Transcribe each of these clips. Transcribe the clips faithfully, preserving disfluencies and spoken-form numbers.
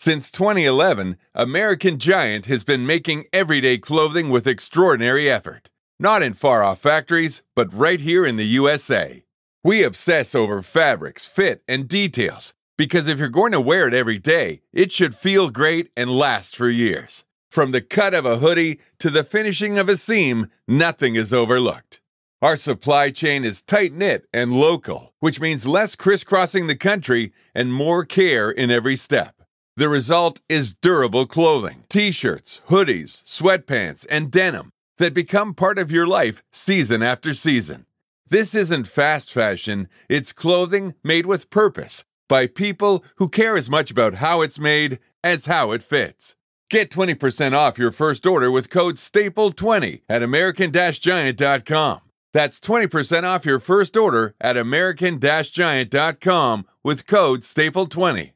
Since twenty eleven, American Giant has been making everyday clothing with extraordinary effort. Not in far-off factories, but right here in the U S A. We obsess over fabrics, fit, and details, because if you're going to wear it every day, it should feel great and last for years. From the cut of a hoodie to the finishing of a seam, nothing is overlooked. Our supply chain is tight-knit and local, which means less crisscrossing the country and more care in every step. The result is durable clothing, t-shirts, hoodies, sweatpants, and denim that become part of your life season after season. This isn't fast fashion, it's clothing made with purpose by people who care as much about how it's made as how it fits. Get twenty percent off your first order with code staple twenty at american giant dot com. That's twenty percent off your first order at american giant dot com with code staple twenty.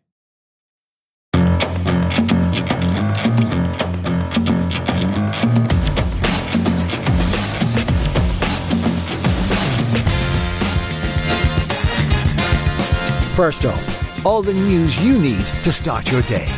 First up, all the news you need to start your day.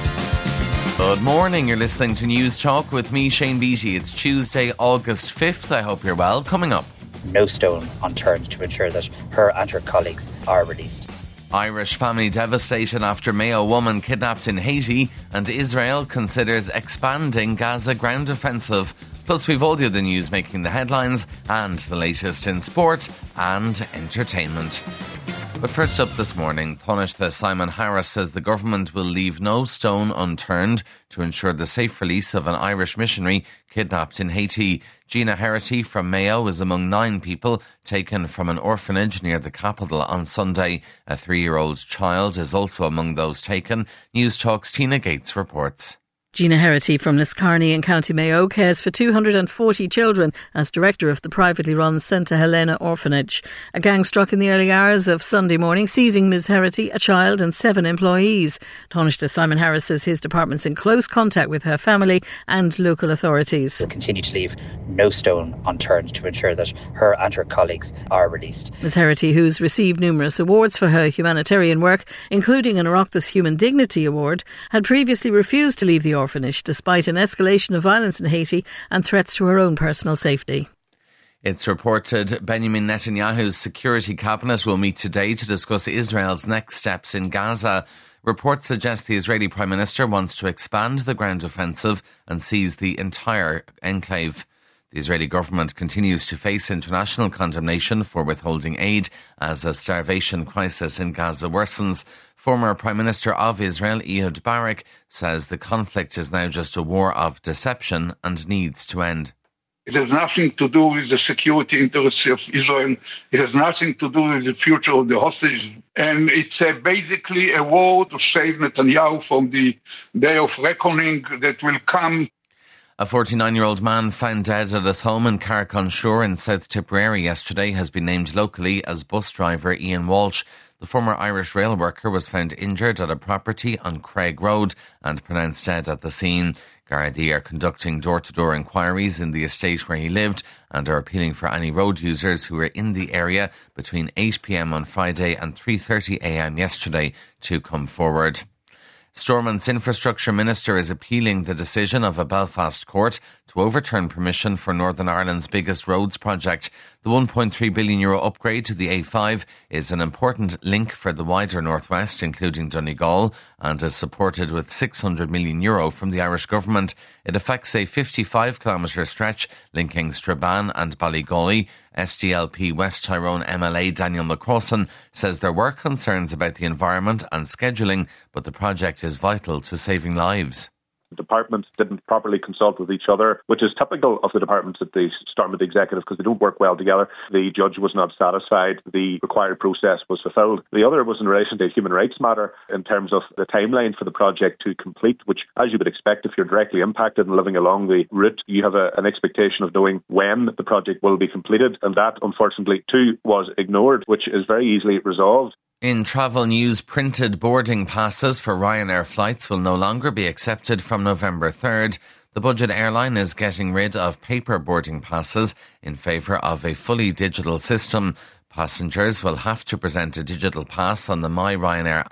Good morning, you're listening to News Talk with me, Shane Beattie. It's Tuesday, August fifth. I hope you're well. Coming up. No stone unturned to ensure that her and her colleagues are released. Irish family devastated after Mayo woman kidnapped in Haiti, and Israel considers expanding Gaza ground offensive. Plus, we've all the other news making the headlines and the latest in sport and entertainment. But first up this morning, Taoiseach Simon Harris says the government will leave no stone unturned to ensure the safe release of an Irish missionary kidnapped in Haiti. Gina Herity from Mayo is among nine people taken from an orphanage near the capital on Sunday. A three-year-old child is also among those taken. News Talk's Tina Gates reports. Gina Herity from Liscarney in County Mayo cares for two hundred forty children as director of the privately run Santa Helena Orphanage. A gang struck in the early hours of Sunday morning, seizing Miz Herity, a child and seven employees. Taoiseach Simon Harris says his department's in close contact with her family and local authorities. We'll continue to leave no stone unturned to ensure that her and her colleagues are released. Miz Herity, who's received numerous awards for her humanitarian work, including an Oireachtas Human Dignity Award, had previously refused to leave the orphanage despite an escalation of violence in Haiti and threats to her own personal safety. It's reported Benjamin Netanyahu's security cabinet will meet today to discuss Israel's next steps in Gaza. Reports suggest the Israeli Prime Minister wants to expand the ground offensive and seize the entire enclave. The Israeli government continues to face international condemnation for withholding aid as a starvation crisis in Gaza worsens. Former Prime Minister of Israel, Ehud Barak, says the conflict is now just a war of deception and needs to end. It has nothing to do with the security interests of Israel. It has nothing to do with the future of the hostages. And it's uh, basically a war to save Netanyahu from the day of reckoning that will come. A forty-nine-year-old man found dead at his home in Carrick-on-Shore in South Tipperary yesterday has been named locally as bus driver Ian Walsh. The former Irish rail worker was found injured at a property on Craig Road and pronounced dead at the scene. Gardaí are conducting door-to-door inquiries in the estate where he lived and are appealing for any road users who were in the area between eight p.m. on Friday and three thirty a.m. yesterday to come forward. Stormont's infrastructure minister is appealing the decision of a Belfast court to overturn permission for Northern Ireland's biggest roads project. The one point three billion euro upgrade to the A five is an important link for the wider northwest, including Donegal, and is supported with six hundred million euro from the Irish government. It affects a fifty-five kilometre stretch linking Strabane and Ballygawley. S D L P West Tyrone M L A Daniel McCrossan says there were concerns about the environment and scheduling, but the project is vital to saving lives. Departments didn't properly consult with each other, which is typical of the departments at the Stormont Executive because they don't work well together. The judge was not satisfied. The required process was fulfilled. The other was in relation to a human rights matter in terms of the timeline for the project to complete, which, as you would expect, if you're directly impacted and living along the route, you have a, an expectation of knowing when the project will be completed. And that, unfortunately, too, was ignored, which is very easily resolved. In travel news, printed boarding passes for Ryanair flights will no longer be accepted from November third. The budget airline is getting rid of paper boarding passes in favour of a fully digital system. Passengers will have to present a digital pass on the My Ryanair app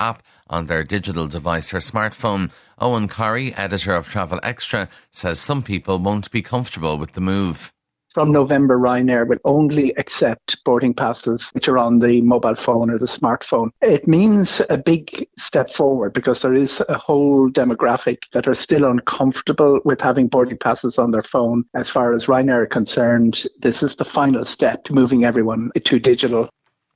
on their digital device or smartphone. Owen Corrie, editor of Travel Extra, says some people won't be comfortable with the move. From November, Ryanair will only accept boarding passes which are on the mobile phone or the smartphone. It means a big step forward because there is a whole demographic that are still uncomfortable with having boarding passes on their phone. As far as Ryanair are concerned, this is the final step to moving everyone to digital.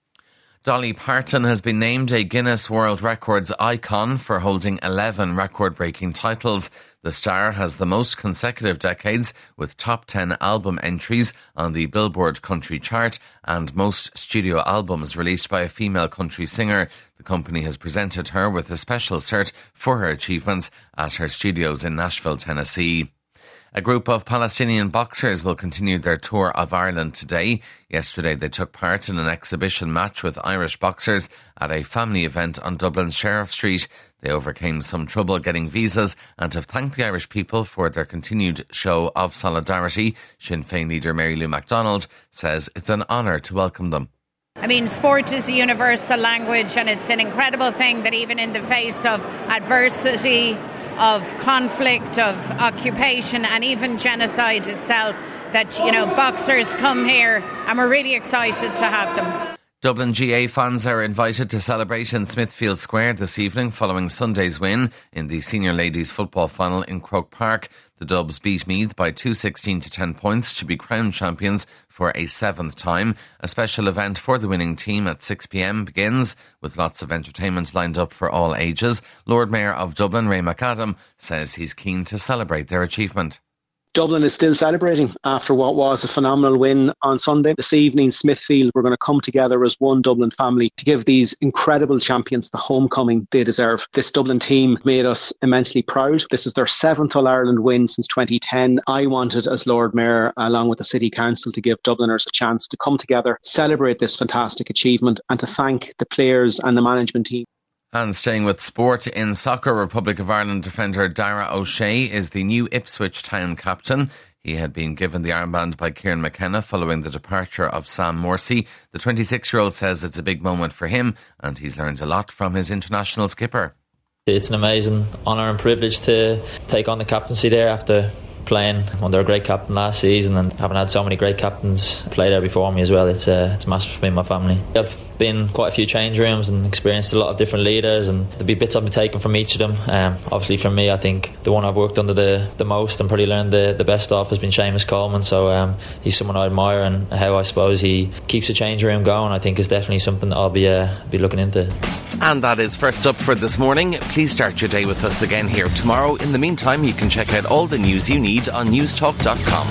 Dolly Parton has been named a Guinness World Records icon for holding eleven record-breaking titles. The star has the most consecutive decades with top ten album entries on the Billboard Country Chart and most studio albums released by a female country singer. The company has presented her with a special cert for her achievements at her studios in Nashville, Tennessee. A group of Palestinian boxers will continue their tour of Ireland today. Yesterday they took part in an exhibition match with Irish boxers at a family event on Dublin's Sheriff Street. They overcame some trouble getting visas and have thanked the Irish people for their continued show of solidarity. Sinn Féin leader Mary Lou MacDonald says it's an honour to welcome them. I mean, sport is a universal language, and it's an incredible thing that even in the face of adversity, of conflict, of occupation and even genocide itself, that, you know, boxers come here, and we're really excited to have them. Dublin G A fans are invited to celebrate in Smithfield Square this evening following Sunday's win in the Senior Ladies Football Final in Croke Park. The Dubs beat Meath by two sixteen to ten points to be crowned champions for a seventh time. A special event for the winning team at six p.m. begins with lots of entertainment lined up for all ages. Lord Mayor of Dublin, Ray McAdam, says he's keen to celebrate their achievement. Dublin is still celebrating after what was a phenomenal win on Sunday. This evening, Smithfield, we're going to come together as one Dublin family to give these incredible champions the homecoming they deserve. This Dublin team made us immensely proud. This is their seventh All-Ireland win since twenty ten. I wanted, as Lord Mayor, along with the City Council, to give Dubliners a chance to come together, celebrate this fantastic achievement and to thank the players and the management team. And staying with sport, in soccer, Republic of Ireland defender Dara O'Shea is the new Ipswich Town captain. He had been given the armband by Kieran McKenna following the departure of Sam Morsey. The twenty-six-year-old says it's a big moment for him and he's learned a lot from his international skipper. It's an amazing honour and privilege to take on the captaincy there after playing under a great captain last season and having had so many great captains play there before me as well. It's uh, it's massive for me and my family. I've been quite a few change rooms and experienced a lot of different leaders, and there'll be bits I've been taken from each of them. Um, obviously for me, I think the one I've worked under the, the most and probably learned the, the best off has been Seamus Coleman. So um, he's someone I admire, and how I suppose he keeps the change room going, I think is definitely something that I'll be uh, be looking into. And that is First Up for this morning. Please start your day with us again here tomorrow. In the meantime, you can check out all the news you need on newstalk dot com.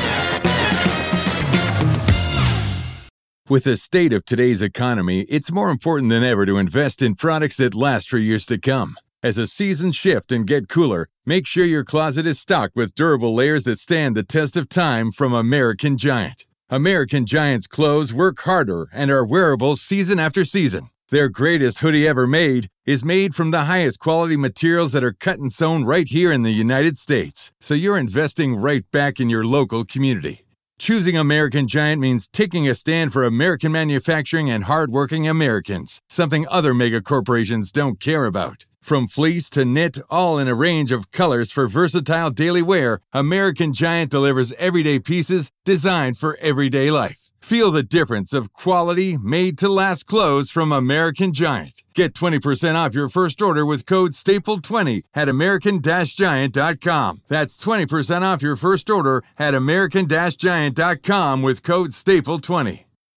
With the state of today's economy, it's more important than ever to invest in products that last for years to come. As the seasons shift and get cooler, make sure your closet is stocked with durable layers that stand the test of time from American Giant. American Giant's clothes work harder and are wearable season after season. Their greatest hoodie ever made is made from the highest quality materials that are cut and sewn right here in the United States. So you're investing right back in your local community. Choosing American Giant means taking a stand for American manufacturing and hardworking Americans, something other mega corporations don't care about. From fleece to knit, all in a range of colors for versatile daily wear, American Giant delivers everyday pieces designed for everyday life. Feel the difference of quality, made-to-last clothes from American Giant. Get twenty percent off your first order with code staple twenty at american giant dot com. That's twenty percent off your first order at american giant dot com with code staple twenty.